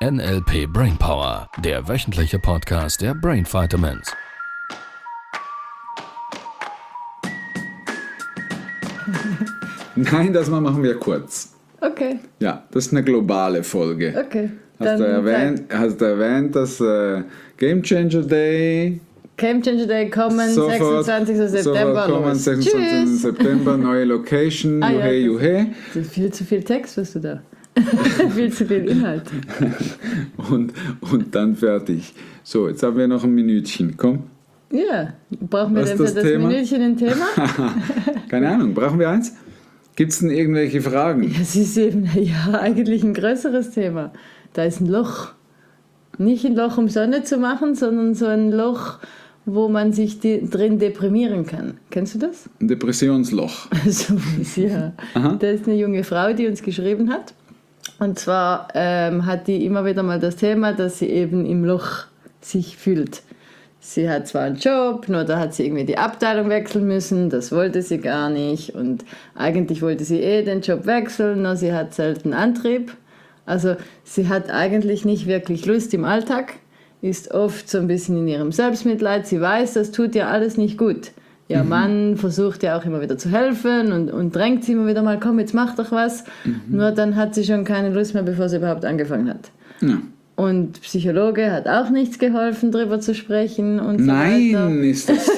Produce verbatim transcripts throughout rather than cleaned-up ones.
N L P Brainpower, der wöchentliche Podcast der Brain Vitamins. Nein, das machen wir kurz. Okay. Ja, das ist eine globale Folge. Okay. Hast, du erwähnt, hast du erwähnt, dass äh, Game Changer Day... Game Changer Day kommen, sofort, sechsundzwanzigsten September kommen, los. sechsundzwanzigsten Tschüss. September, neue Location, Ah, juhe, ja, juhe. Das ist viel zu viel Text, was du da. Viel zu viel Inhalt. Und, und dann fertig. So, jetzt haben wir noch ein Minütchen. Komm. Ja, brauchen wir Was denn ist für das das Thema? Minütchen ein Thema? Keine Ahnung, brauchen wir eins? Gibt es denn irgendwelche Fragen? Es ist eben ja eigentlich ein größeres Thema. Da ist ein Loch. Nicht ein Loch, um Sonne zu machen, sondern so ein Loch, wo man sich die, drin deprimieren kann. Kennst du das? Ein Depressionsloch. So ist ja. Aha. Da ist eine junge Frau, die uns geschrieben hat. Und zwar ähm, hat die immer wieder mal das Thema, dass sie eben im Loch sich fühlt. Sie hat zwar einen Job, nur da hat sie irgendwie die Abteilung wechseln müssen, das wollte sie gar nicht. Und eigentlich wollte sie eh den Job wechseln, nur sie hat selten Antrieb. Also sie hat eigentlich nicht wirklich Lust im Alltag, ist oft so ein bisschen in ihrem Selbstmitleid. Sie weiß, das tut ihr alles nicht gut. Ihr mhm. Mann versucht ja auch immer wieder zu helfen und, und drängt sie immer wieder mal, komm, jetzt mach doch was. Mhm. Nur dann hat sie schon keine Lust mehr, bevor sie überhaupt angefangen hat. Ja. Und Psychologe hat auch nichts geholfen, darüber zu sprechen und so Nein, weiter. ist das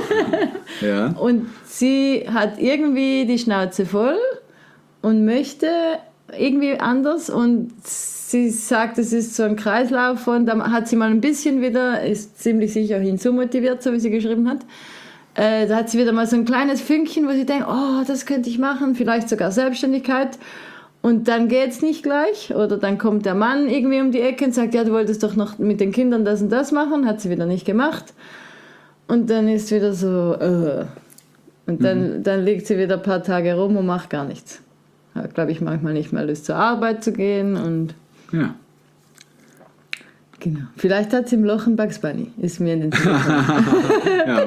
so. Ja. Und sie hat irgendwie die Schnauze voll und möchte irgendwie anders und sie sagt, es ist so ein Kreislauf und dann hat sie mal ein bisschen wieder, ist ziemlich sicher hinzumotiviert, so wie sie geschrieben hat. Äh, da hat sie wieder mal so ein kleines Fünkchen, wo sie denkt, oh, das könnte ich machen, vielleicht sogar Selbstständigkeit. Und dann geht's nicht gleich oder dann kommt der Mann irgendwie um die Ecke und sagt, ja, du wolltest doch noch mit den Kindern das und das machen, hat sie wieder nicht gemacht. Und dann ist wieder so, äh. und dann, mhm. dann liegt sie wieder ein paar Tage rum und macht gar nichts. Hat, glaube ich, manchmal nicht mehr Lust zur Arbeit zu gehen und Ja. genau. Vielleicht hat sie im Loch ein Bugs Bunny, ist mir in den Sinn gekommen. Ja.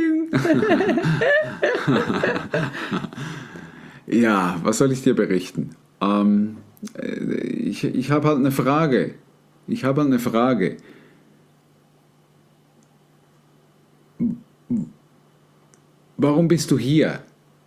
Ja, was soll ich dir berichten? Ähm, ich ich habe halt eine Frage. Ich habe halt eine Frage. Warum bist du hier?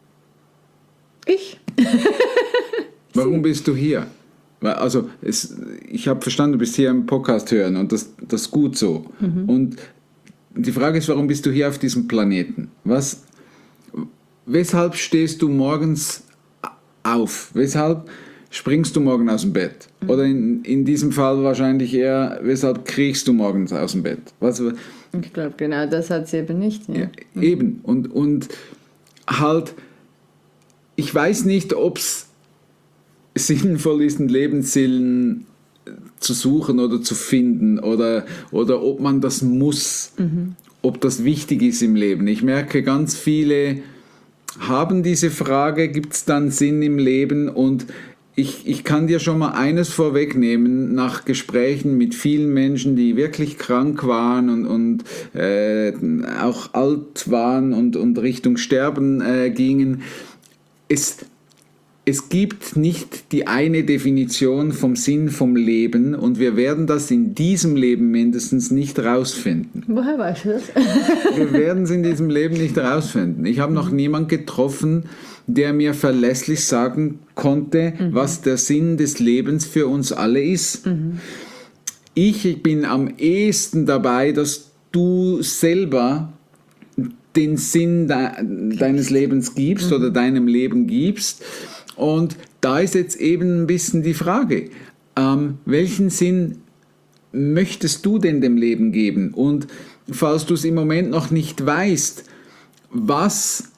Ich? Warum bist du hier? Also, es, ich habe verstanden, du bist hier im Podcast hören und das, das ist gut so. Mhm. Und die Frage ist, warum bist du hier auf diesem Planeten? Was, weshalb stehst du morgens auf? Weshalb springst du morgen aus dem Bett? Mhm. Oder in, in diesem Fall wahrscheinlich eher, weshalb kriegst du morgens aus dem Bett? Was, ich glaube, genau das hat sie eben nicht. Ja. Ja, mhm. Eben. Und, und halt, ich weiß nicht, ob es sinnvoll ist, einen Lebenssinn zu suchen oder zu finden oder, oder ob man das muss, mhm. ob das wichtig ist im Leben. Ich merke, ganz viele haben diese Frage, gibt es dann Sinn im Leben? Und ich, ich kann dir schon mal eines vorwegnehmen, nach Gesprächen mit vielen Menschen, die wirklich krank waren und, und äh, auch alt waren und, und Richtung Sterben äh, gingen, ist Es gibt nicht die eine Definition vom Sinn vom Leben und wir werden das in diesem Leben mindestens nicht rausfinden. Woher weißt du das? Wir werden es in diesem Leben nicht rausfinden. Ich habe noch niemanden getroffen, der mir verlässlich sagen konnte, mhm. was der Sinn des Lebens für uns alle ist. Mhm. Ich bin am ehesten dabei, dass du selber den Sinn de- deines Lebens gibst mhm. oder deinem Leben gibst. Und da ist jetzt eben ein bisschen die Frage, ähm, welchen Sinn möchtest du denn dem Leben geben? Und falls du es im Moment noch nicht weißt, was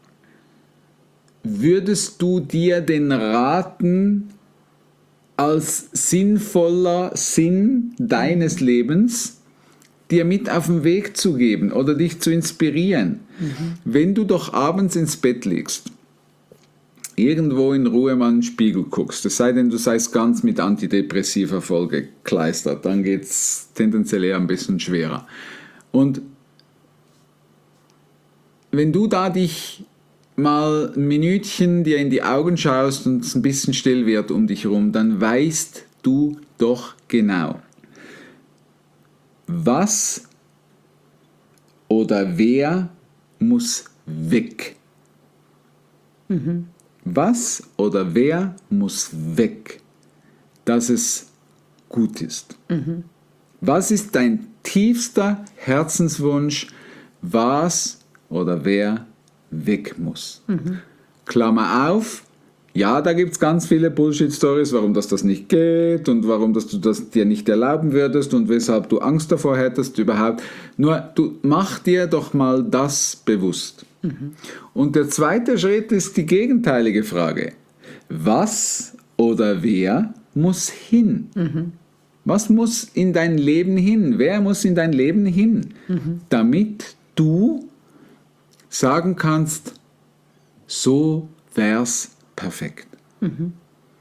würdest du dir denn raten, als sinnvoller Sinn deines Lebens dir mit auf den Weg zu geben oder dich zu inspirieren? Mhm. Wenn du doch abends ins Bett liegst, irgendwo in Ruhe mal in den Spiegel guckst, es sei denn, du seist ganz mit Antidepressiva vollgekleistert, dann geht es tendenziell eher ein bisschen schwerer. Und wenn du da dich mal ein Minütchen dir in die Augen schaust und es ein bisschen still wird um dich herum, dann weißt du doch genau? Was oder wer muss weg? Mhm. Was oder wer muss weg, dass es gut ist? Mhm. Was ist dein tiefster Herzenswunsch, was oder wer weg muss? Mhm. Klammer auf, ja, da gibt es ganz viele Bullshit-Stories, warum das, das nicht geht und warum dass du das dir nicht erlauben würdest und weshalb du Angst davor hättest überhaupt. Nur, du mach dir doch mal das bewusst. Mhm. Und der zweite Schritt ist die gegenteilige Frage. Was oder wer muss hin? Mhm. Was muss in dein Leben hin? Wer muss in dein Leben hin? Mhm. Damit du sagen kannst, so wär's perfekt. Mhm.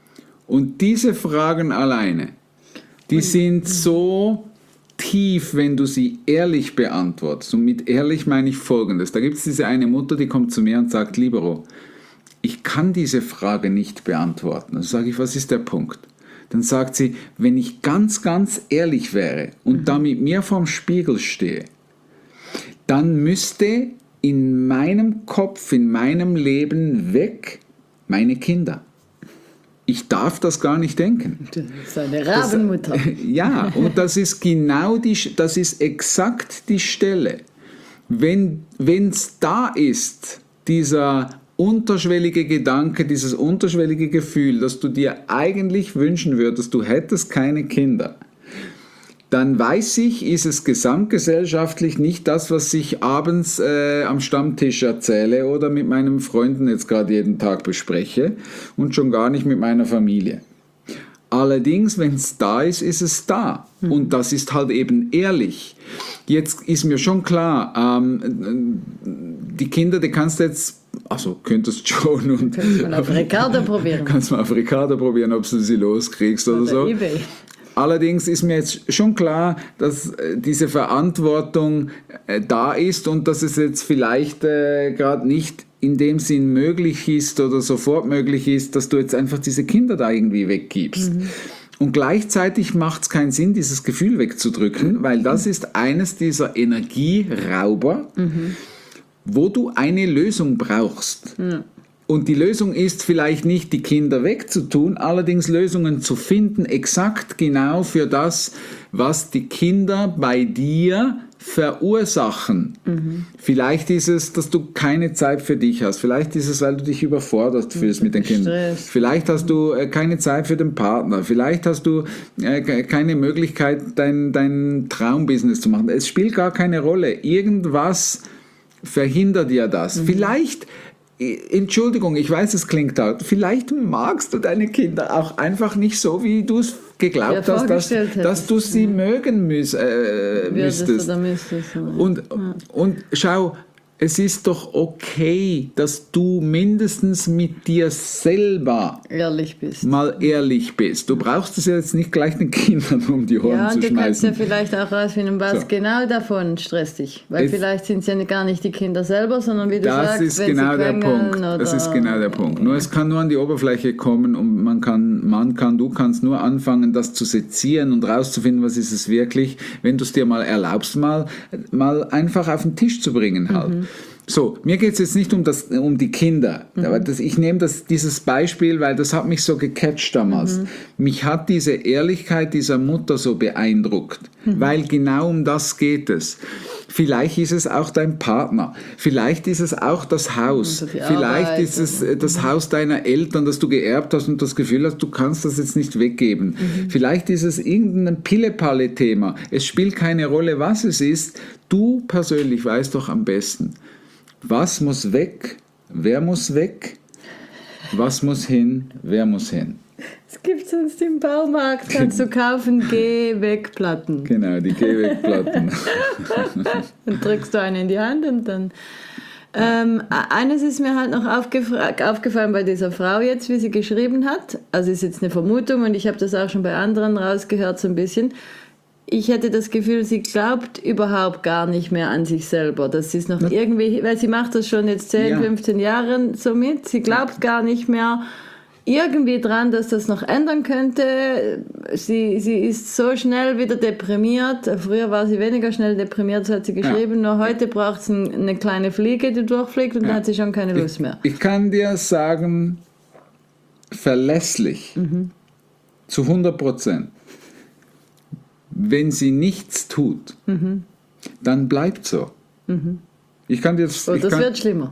Und diese Fragen alleine, die sind so tief, wenn du sie ehrlich beantwortest. Und mit ehrlich meine ich Folgendes. Da gibt es diese eine Mutter, die kommt zu mir und sagt, Libero, ich kann diese Frage nicht beantworten. Dann sage ich, was ist der Punkt? Dann sagt sie, wenn ich ganz, ganz ehrlich wäre und mhm. da mit mir vorm Spiegel stehe, dann müsste in meinem Kopf, in meinem Leben weg meine Kinder. Ich darf das gar nicht denken. Das ist eine Rabenmutter. Das, ja, und das ist genau die, das ist exakt die Stelle. Wenn es da ist, dieser unterschwellige Gedanke, dieses unterschwellige Gefühl, dass du dir eigentlich wünschen würdest, du hättest keine Kinder, dann weiß ich, ist es gesamtgesellschaftlich nicht das, was ich abends äh, am Stammtisch erzähle oder mit meinen Freunden jetzt gerade jeden Tag bespreche und schon gar nicht mit meiner Familie. Allerdings, wenn es da ist, ist es da. Mhm. Und das ist halt eben ehrlich. Jetzt ist mir schon klar, ähm, die Kinder, die kannst du jetzt, also könntest schon. Und kannst du mal auf Ricardo probieren. Kannst mal auf Ricardo probieren, ob du sie loskriegst oder, oder so. eBay. Allerdings ist mir jetzt schon klar, dass diese Verantwortung äh, da ist und dass es jetzt vielleicht äh, gerade nicht in dem Sinn möglich ist oder sofort möglich ist, dass du jetzt einfach diese Kinder da irgendwie weggibst. Mhm. Und gleichzeitig macht es keinen Sinn, dieses Gefühl wegzudrücken, weil das ist eines dieser Energierauber, mhm. wo du eine Lösung brauchst. Mhm. Und die Lösung ist vielleicht nicht, die Kinder wegzutun, allerdings Lösungen zu finden, exakt genau für das, was die Kinder bei dir verursachen. Mhm. Vielleicht ist es, dass du keine Zeit für dich hast. Vielleicht ist es, weil du dich überfordert fühlst mit den Kindern. Vielleicht hast du äh, keine Zeit für den Partner. Vielleicht hast du äh, keine Möglichkeit, dein, dein Traumbusiness zu machen. Es spielt gar keine Rolle. Irgendwas verhindert dir das. Mhm. Vielleicht Entschuldigung, ich weiß, es klingt laut. Vielleicht magst du deine Kinder auch einfach nicht so, wie du es geglaubt ja, hast, dass, dass du sie ja. mögen müß, äh, müsstest. müsstest ja. und, ja. und schau, es ist doch okay, dass du mindestens mit dir selber ehrlich bist. mal ehrlich bist. Du brauchst es ja jetzt nicht gleich den Kindern um die Ohren ja, zu schmeißen. Ja, und du kannst ja vielleicht auch rausfinden, was so. genau davon stresst dich. Weil es vielleicht sind es ja gar nicht die Kinder selber, sondern wie du das sagst, ist wenn genau sie der Punkt. Oder das ist genau der Punkt. Nur es kann nur an die Oberfläche kommen und man kann, man kann, du kannst nur anfangen, das zu sezieren und rauszufinden, was ist es wirklich, wenn du es dir mal erlaubst, mal, mal einfach auf den Tisch zu bringen halt. Mhm. So, mir geht es jetzt nicht um, das, um die Kinder, mhm. aber das, ich nehme das, dieses Beispiel, weil das hat mich so gecatcht damals. Mhm. Mich hat diese Ehrlichkeit dieser Mutter so beeindruckt, mhm. weil genau um das geht es. Vielleicht ist es auch dein Partner, vielleicht ist es auch das Haus, vielleicht Arbeit, ist es das mhm. Haus deiner Eltern, das du geerbt hast und das Gefühl hast, du kannst das jetzt nicht weggeben. Mhm. Vielleicht ist es irgendein Pille-Palle-Thema. Es spielt keine Rolle, was es ist. Du persönlich weißt doch am besten. Was muss weg? Wer muss weg? Was muss hin? Wer muss hin? Es gibt sonst im Baumarkt, kannst du kaufen Geh-Weg-Platten. Genau, die Geh-Weg-Platten. Dann drückst du eine in die Hand und dann... Ähm, eines ist mir halt noch aufgef- aufgefallen bei dieser Frau jetzt, wie sie geschrieben hat. Also ist jetzt eine Vermutung und ich habe das auch schon bei anderen rausgehört so ein bisschen. Ich hätte das Gefühl, sie glaubt überhaupt gar nicht mehr an sich selber. Das ist noch irgendwie, weil sie macht das schon jetzt zehn, ja. fünfzehn Jahre so mit. Sie glaubt gar nicht mehr, irgendwie dran, dass das noch ändern könnte. Sie, sie ist so schnell wieder deprimiert. Früher war sie weniger schnell deprimiert, das hat sie geschrieben. Ja. Nur heute braucht es ein, eine kleine Fliege, die durchfliegt und ja. dann hat sie schon keine Lust mehr. Ich, ich kann dir sagen, verlässlich, mhm. zu hundert Prozent, wenn sie nichts tut, mhm. dann bleibt so. Mhm. Ich kann jetzt, oh, ich das kann, wird schlimmer.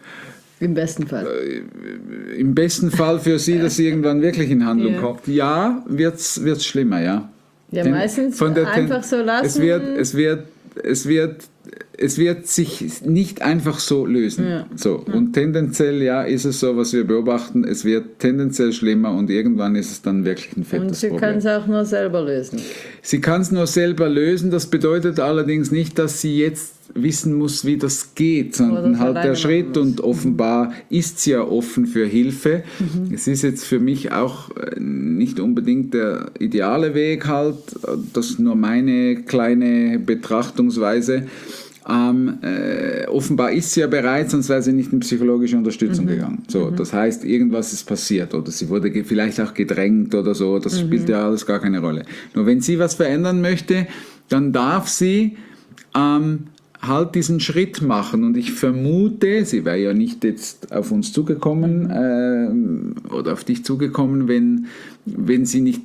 Im besten Fall. Äh, Im besten Fall für sie, dass sie irgendwann wirklich in Handlung ja. kommt. Ja, wird es schlimmer, ja. Ja, Ten, meistens von der einfach Ten, so lassen. Es wird, es wird, es wird, es wird sich nicht einfach so lösen. Ja. So. Ja. Und tendenziell, ja, ist es so, was wir beobachten, es wird tendenziell schlimmer und irgendwann ist es dann wirklich ein fettes Und sie Problem. kann es auch nur selber lösen. Sie kann es nur selber lösen, das bedeutet allerdings nicht, dass sie jetzt wissen muss, wie das geht, sondern halt der Schritt und offenbar mhm. ist sie ja offen für Hilfe. Mhm. Es ist jetzt für mich auch nicht unbedingt der ideale Weg halt, das ist nur meine kleine Betrachtungsweise. Ähm, äh, offenbar ist sie ja bereit, sonst wäre sie nicht in psychologische Unterstützung mhm. gegangen. So, mhm. das heißt, irgendwas ist passiert oder sie wurde ge- vielleicht auch gedrängt oder so, das mhm. spielt ja alles gar keine Rolle. Nur wenn sie was verändern möchte, dann darf sie ähm, halt diesen Schritt machen und ich vermute, sie wäre ja nicht jetzt auf uns zugekommen äh, oder auf dich zugekommen, wenn, wenn sie nicht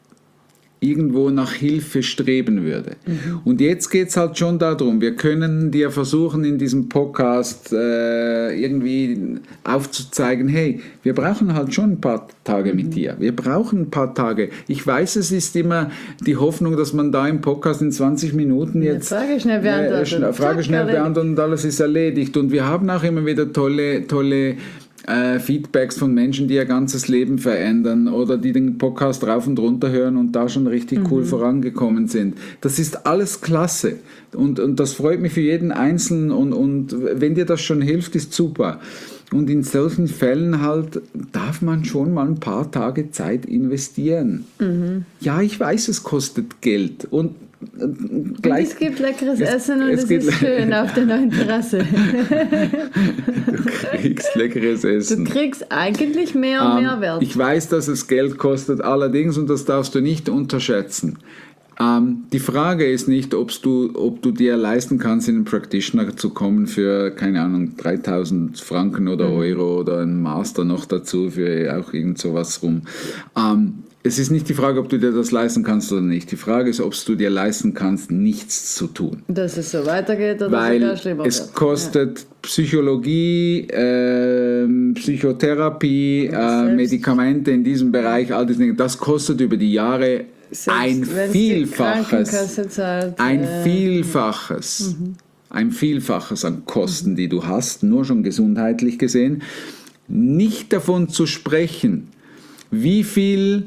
irgendwo nach Hilfe streben würde. Mhm. Und jetzt geht es halt schon darum, wir können dir versuchen in diesem Podcast äh, irgendwie aufzuzeigen, hey, wir brauchen halt schon ein paar Tage mit dir. Wir brauchen ein paar Tage. Ich weiß, es ist immer die Hoffnung, dass man da im Podcast in zwanzig Minuten jetzt Frage schnell beantworten, äh, Frage schnell beantworten und alles ist erledigt. Und wir haben auch immer wieder tolle, tolle Äh, Feedbacks von Menschen, die ihr ganzes Leben verändern oder die den Podcast rauf und runter hören und da schon richtig mhm. cool vorangekommen sind. Das ist alles klasse und, und das freut mich für jeden Einzelnen und, und wenn dir das schon hilft, ist super. Und in solchen Fällen halt darf man schon mal ein paar Tage Zeit investieren. Mhm. Ja, ich weiß, es kostet Geld und Gleich, und es gibt leckeres es, Essen und es, es ist schön auf der neuen Terrasse. Du kriegst leckeres Essen. Du kriegst eigentlich mehr und ähm, mehr Wert. Ich weiß, dass es Geld kostet, allerdings, und das darfst du nicht unterschätzen. Ähm, die Frage ist nicht, ob's du, ob du dir leisten kannst, in einen Practitioner zu kommen für, keine Ahnung, dreitausend Franken oder mhm. Euro oder einen Master noch dazu für auch irgend sowas rum. Ähm, Es ist nicht die Frage, ob du dir das leisten kannst oder nicht. Die Frage ist, ob du dir leisten kannst, nichts zu tun. Dass es so weitergeht oder Weil sogar schlimmer es wird. kostet ja. Psychologie, äh, Psychotherapie, äh, Medikamente in diesem Bereich, all diese Dinge. Das kostet über die Jahre selbst, ein Vielfaches. Zahlt, ein äh, Vielfaches. Mhm. Ein Vielfaches an Kosten, die du hast, nur schon gesundheitlich gesehen. Nicht davon zu sprechen, wie viel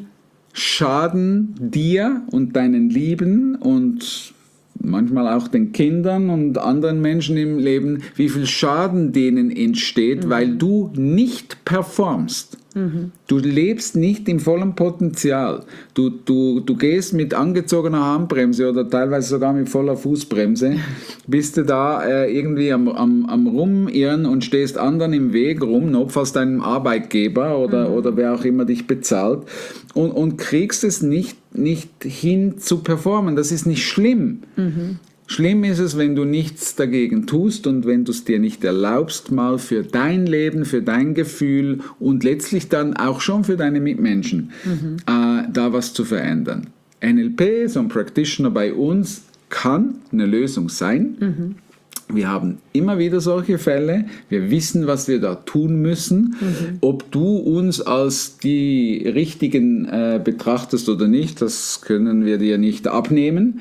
Schaden dir und deinen Lieben und manchmal auch den Kindern und anderen Menschen im Leben, wie viel Schaden denen entsteht, mhm. weil du nicht performst. Mhm. Du lebst nicht im vollen Potenzial. Du, du, du gehst mit angezogener Handbremse oder teilweise sogar mit voller Fußbremse, bist du da äh, irgendwie am, am, am Rumirren und stehst anderen im Weg rum, notfalls deinem Arbeitgeber oder, mhm. oder wer auch immer dich bezahlt und, und kriegst es nicht, nicht hin zu performen. Das ist nicht schlimm. Mhm. Schlimm ist es, wenn du nichts dagegen tust und wenn du es dir nicht erlaubst, mal für dein Leben, für dein Gefühl und letztlich dann auch schon für deine Mitmenschen mhm. äh, da was zu verändern. N L P, so ein Practitioner bei uns, kann eine Lösung sein. Mhm. Wir haben immer wieder solche Fälle. Wir wissen, was wir da tun müssen. Mhm. Ob du uns als die Richtigen äh, betrachtest oder nicht, das können wir dir nicht abnehmen.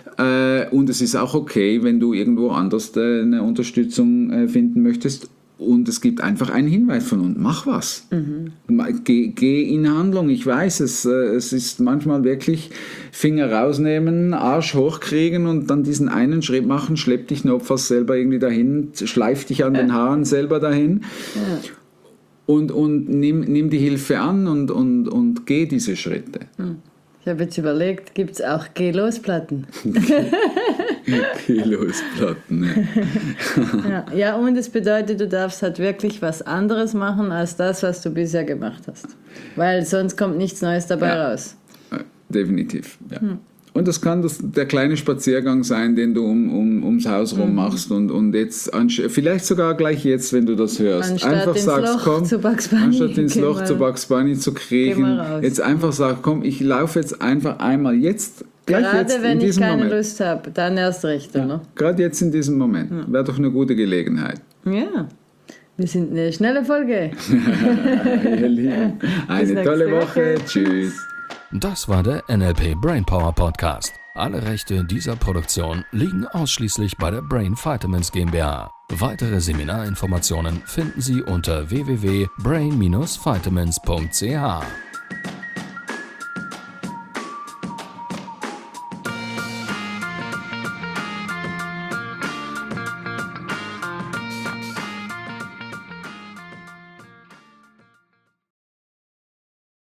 Äh, und es ist auch okay, wenn du irgendwo anders äh, eine Unterstützung äh, finden möchtest. Und es gibt einfach einen Hinweis von uns. Mach was. Mhm. Geh, geh in Handlung. Ich weiß, es, äh, es ist manchmal wirklich Finger rausnehmen, Arsch hochkriegen und dann diesen einen Schritt machen, schlepp dich notfalls selber irgendwie dahin, schleif dich an den Haaren selber dahin. Ja. Und, und nimm, nimm die Hilfe an und, und, und geh diese Schritte. Ich habe jetzt überlegt, gibt es auch Geh-Los-Platten? Kilos Platten. Ja. Ja, ja, und es bedeutet, du darfst halt wirklich was anderes machen als das, was du bisher gemacht hast. Weil sonst kommt nichts Neues dabei Ja. raus. Definitiv, ja. Hm. Und das kann das, der kleine Spaziergang sein, den du um, um, ums Haus rum machst und, und jetzt, vielleicht sogar gleich jetzt, wenn du das hörst, Anstatt einfach ins sagst, Loch komm, zu Bugs Bunny, anstatt ins geh Loch mal- zu Bugs Bunny zu kriechen, geh mal raus. jetzt einfach sag, komm, ich laufe jetzt einfach einmal jetzt, gleich Gerade jetzt wenn in ich diesem keine Moment. Lust habe, dann erst recht, oder? Gerade jetzt in diesem Moment, wäre doch eine gute Gelegenheit. Ja. Wir sind eine schnelle Folge. Ihr Lieben, eine nächste tolle Woche, Woche. tschüss. Das war der N L P Brainpower Podcast. Alle Rechte dieser Produktion liegen ausschließlich bei der Brain Vitamins GmbH. Weitere Seminarinformationen finden Sie unter w w w punkt brain dash vitamins punkt c h.